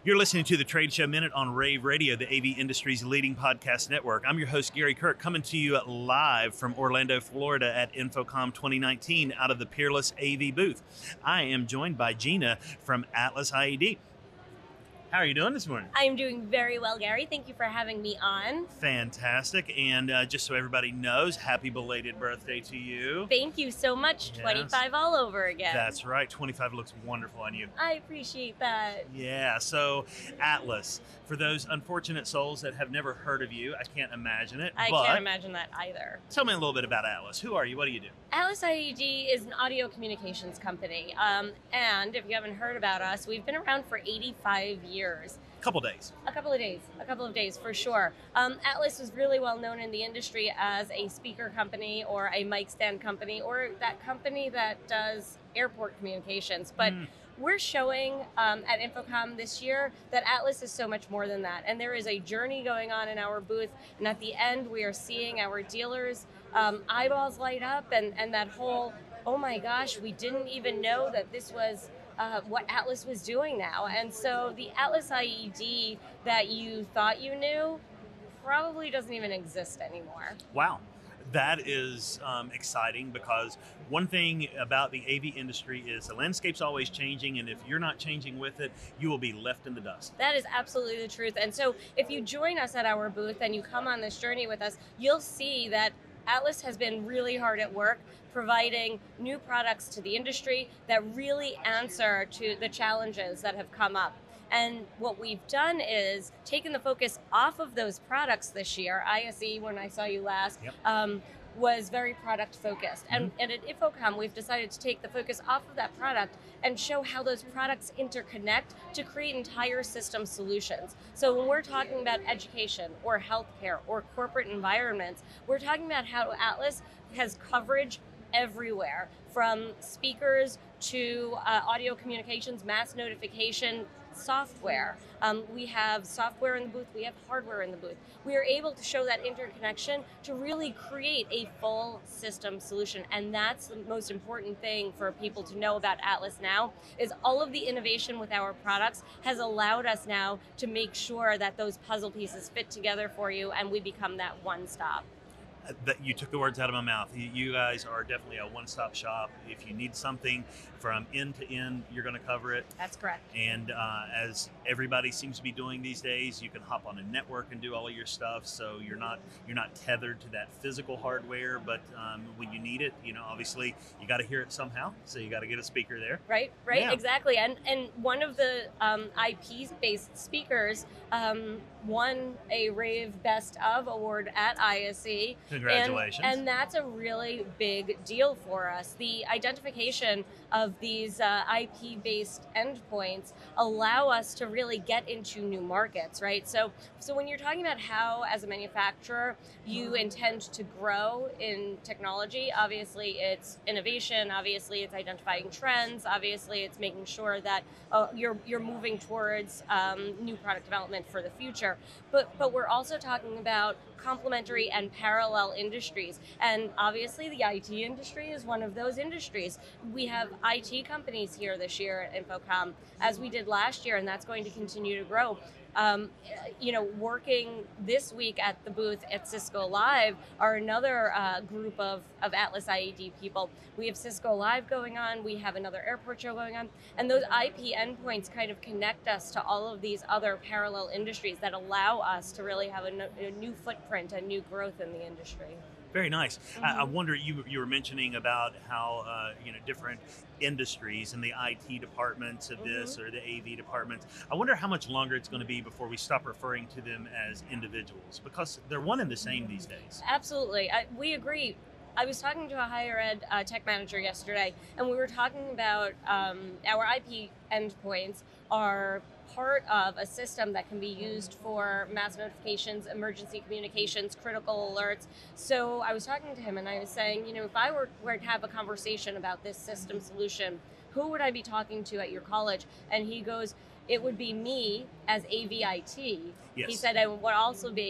You're listening to the Trade Show Minute on Rave Radio, the AV industry's leading podcast network. I'm your host, Gary Kirk, coming to you live from Orlando, Florida at InfoComm 2019 out of the Peerless AV booth. I am joined by Gina from Atlas IED. How are you doing this morning? I'm doing very well, Gary. Thank you for having me on. Fantastic. And just so everybody knows, happy belated birthday to you. Thank you so much. Yes. 25 all over again. That's right. 25 looks wonderful on you. I appreciate that. Yeah. So Atlas, for those unfortunate souls that have never heard of you, I can't imagine it. I can't imagine that either. Tell me a little bit about Atlas. Who are you? What do you do? Atlas IED is an audio communications company. And if you haven't heard about us, we've been around for 85 years. A couple of days for sure. Atlas is really well known in the industry as a speaker company or a mic stand company or that company that does airport communications. But we're showing at InfoComm this year that Atlas is so much more than that. And there is a journey going on in our booth. And at the end, we are seeing our dealers' eyeballs light up and that whole, oh my gosh, we didn't even know that this was what Atlas was doing now. And so the Atlas IED that you thought you knew probably doesn't even exist anymore. Wow. That is exciting because one thing about the AV industry is the landscape's always changing, and if you're not changing with it, you will be left in the dust. That is absolutely the truth. And so if you join us at our booth and you come on this journey with us, you'll see that Atlas has been really hard at work providing new products to the industry that really answer to the challenges that have come up. And what we've done is taken the focus off of those products this year. ISE, when I saw you last, was very product focused. And at InfoComm, we've decided to take the focus off of that product and show how those products interconnect to create entire system solutions. So when we're talking about education or healthcare or corporate environments, we're talking about how Atlas has coverage everywhere, from speakers to audio communications, mass notification, software. We have software in the booth, we have hardware in the booth. We are able to show that interconnection to really create a full system solution. And that's the most important thing for people to know about Atlas now, is all of the innovation with our products has allowed us now to make sure that those puzzle pieces fit together for you and we become that one stop. That you took the words out of my mouth. You guys are definitely a one-stop shop. If you need something from end to end, you're going to cover it. That's correct. And as everybody seems to be doing these days, you can hop on a network and do all of your stuff. So you're not tethered to that physical hardware. But when you need it, obviously you got to hear it somehow. So you got to get a speaker there. Right, yeah. Exactly. And one of the IP-based speakers won a Rave Best of award at ISE. Congratulations. And that's a really big deal for us. The identification of these IP-based endpoints allow us to really get into new markets, right? So when you're talking about how, as a manufacturer, you intend to grow in technology, obviously it's innovation, obviously it's identifying trends, obviously it's making sure that you're moving towards new product development for the future. But we're also talking about complementary and parallel industries. And obviously the IT industry is one of those industries. We have IT companies here this year at InfoComm, as we did last year, and that's going to continue to grow. Working this week at the booth at Cisco Live are another group of Atlas IED people. We have Cisco Live going on, we have another airport show going on, and those IP endpoints kind of connect us to all of these other parallel industries that allow us to really have a new footprint and new growth in the industry. Very nice. I wonder, you were mentioning about how different industries and the IT departments of this or the AV departments. I wonder how much longer it's going to be before we stop referring to them as individuals, because they're one and the same these days. Absolutely. We agree. I was talking to a higher ed tech manager yesterday, and we were talking about our IP endpoints are part of a system that can be used for mass notifications, emergency communications, critical alerts. So I was talking to him and I was saying, if I were to have a conversation about this system solution, who would I be talking to at your college? And he goes, it would be me as AVIT. Yes. He said, it would also be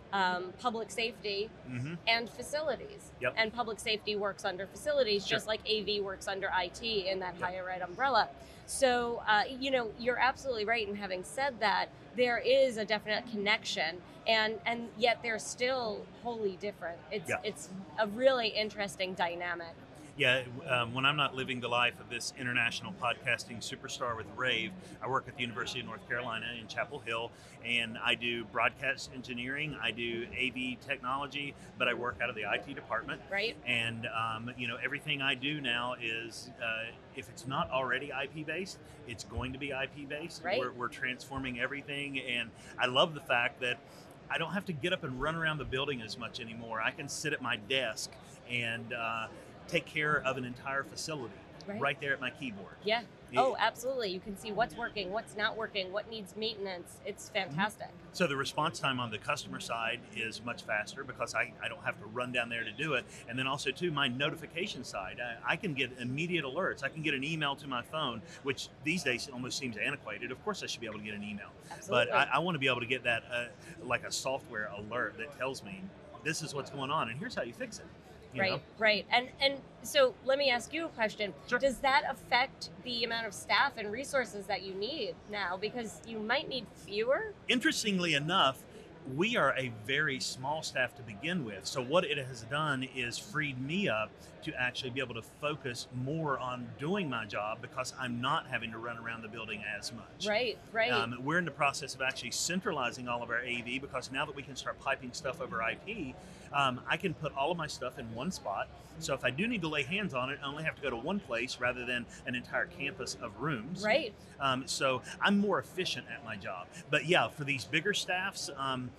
public safety, Mm-hmm. and facilities. Yep. And public safety works under facilities, Sure. just like AV works under IT in that Yep. higher ed umbrella. So, you're absolutely right in having said that. There is a definite connection, and yet they're still wholly different. Yeah. It's a really interesting dynamic. Yeah, when I'm not living the life of this international podcasting superstar with Rave, I work at the University of North Carolina in Chapel Hill, and I do broadcast engineering, I do AV technology, but I work out of the IT department. Right. And, everything I do now is, if it's not already IP-based, it's going to be IP-based. Right. We're transforming everything, and I love the fact that I don't have to get up and run around the building as much anymore. I can sit at my desk and take care of an entire facility right there at my keyboard. Yeah. Oh, absolutely. You can see what's working, what's not working, what needs maintenance. It's fantastic. So the response time on the customer side is much faster because I don't have to run down there to do it. And then also, too, my notification side, I can get immediate alerts. I can get an email to my phone, which these days almost seems antiquated. Of course, I should be able to get an email. Absolutely. But I want to be able to get that like a software alert that tells me this is what's going on and here's how you fix it. You know? Right. And so let me ask you a question. Sure. Does that affect the amount of staff and resources that you need now? Because you might need fewer? Interestingly enough, we are a very small staff to begin with. So what it has done is freed me up to actually be able to focus more on doing my job because I'm not having to run around the building as much. Right. We're in the process of actually centralizing all of our AV because now that we can start piping stuff over IP, I can put all of my stuff in one spot. So if I do need to lay hands on it, I only have to go to one place rather than an entire campus of rooms. Right. So I'm more efficient at my job. But yeah, for these bigger staffs,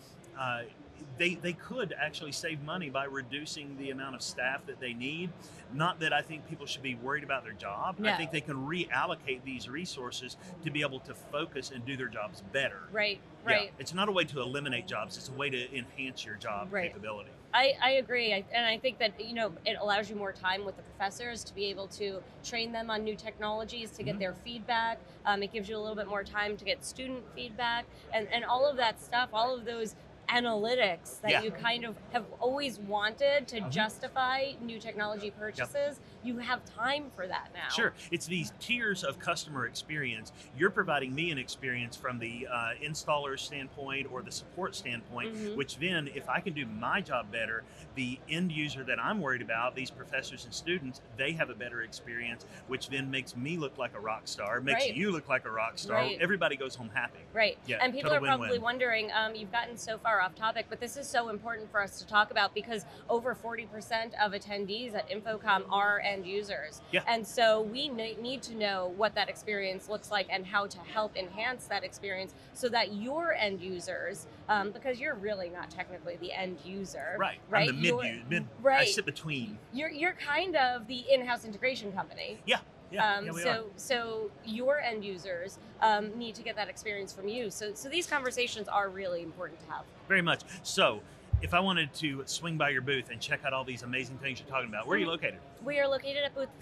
they could actually save money by reducing the amount of staff that they need. Not that I think people should be worried about their job. No. I think they can reallocate these resources to be able to focus and do their jobs better. Right. Yeah. It's not a way to eliminate jobs. It's a way to enhance your job capability. I agree. And I think that, it allows you more time with the professors to be able to train them on new technologies, to get their feedback. It gives you a little bit more time to get student feedback and all of that stuff, all of those analytics that you kind of have always wanted to justify new technology purchases. You have time for that now. Sure. It's these tiers of customer experience. You're providing me an experience from the installer standpoint or the support standpoint, which then, if I can do my job better, the end user that I'm worried about, these professors and students, they have a better experience, which then makes me look like a rock star, makes you look like a rock star. Everybody goes home happy. Right. Yeah, and people are probably win-win. wondering, you've gotten so far off topic, but this is so important for us to talk about because over 40% of attendees at InfoComm are end users. Yeah. And so we need to know what that experience looks like and how to help enhance that experience so that your end users, because you're really not technically the end user. Right. Right. I'm the mid. Right. I sit between. You're kind of the in-house integration company. Yeah. Yeah, we are. So your end users need to get that experience from you. So these conversations are really important to have. Very much. So if I wanted to swing by your booth and check out all these amazing things you're talking about, where are you located? We are located at booth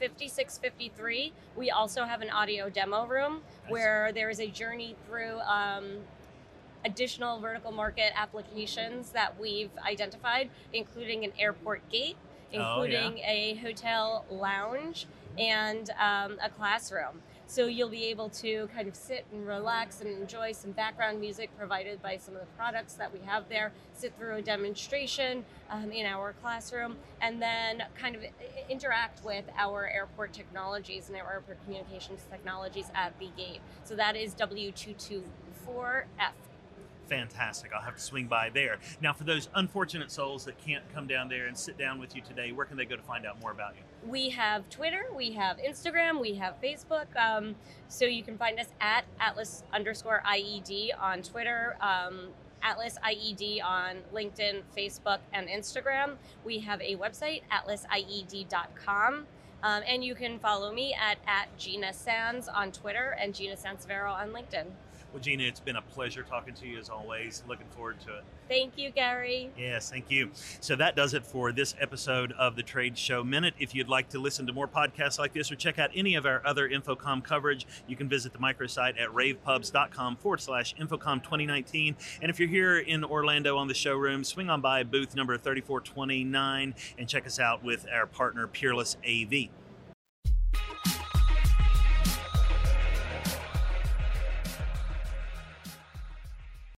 5653. We also have an audio demo room where there is a journey through additional vertical market applications that we've identified, including an airport gate, including a hotel lounge, and a classroom. So you'll be able to kind of sit and relax and enjoy some background music provided by some of the products that we have there, sit through a demonstration in our classroom, and then kind of interact with our airport technologies and our airport communications technologies at the gate. So that is W224F. Fantastic. I'll have to swing by there. Now, for those unfortunate souls that can't come down there and sit down with you today, where can they go to find out more about you? We have Twitter, we have Instagram, we have Facebook. So you can find us at Atlas_IED on Twitter, Atlas IED on LinkedIn, Facebook, and Instagram. We have a website, atlasied.com. And you can follow me at Gina Sands on Twitter and Gina Sansevero on LinkedIn. Well, Gina, it's been a pleasure talking to you as always. Looking forward to it. Thank you, Gary. Yes, thank you. So that does it for this episode of the Trade Show Minute. If you'd like to listen to more podcasts like this or check out any of our other InfoComm coverage, you can visit the microsite at ravepubs.com/InfoComm 2019. And if you're here in Orlando on the showroom, swing on by booth number 3429 and check us out with our partner Peerless AV.